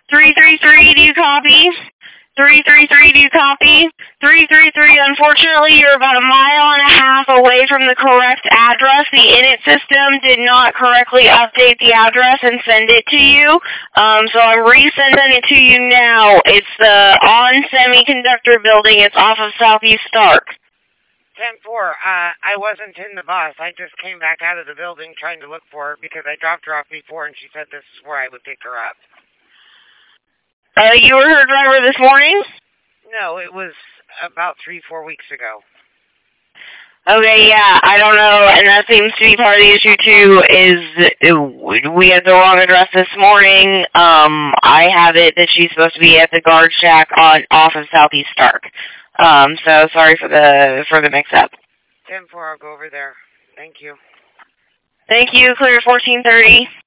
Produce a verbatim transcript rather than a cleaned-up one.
three three three, do you copy? three three three, do you copy? three three three, unfortunately, you're about a mile and a half away from the correct address. The init system did not correctly update the address and send it to you, um, so I'm resending it to you now. It's the On Semiconductor building. It's off of Southeast Stark. ten four, uh, I wasn't in the bus. I just came back out of the building trying to look for her because I dropped her off before and she said this is where I would pick her up. Uh, you were her driver this morning? No, it was about three, four weeks ago. Okay, yeah, I don't know, and that seems to be part of the issue too, is we had the wrong address this morning. Um, I have it that she's supposed to be at the guard shack on off of Southeast Stark. Um, so sorry for the for the mix-up. ten four, I'll go over there. Thank you. Thank you, clear fourteen thirty.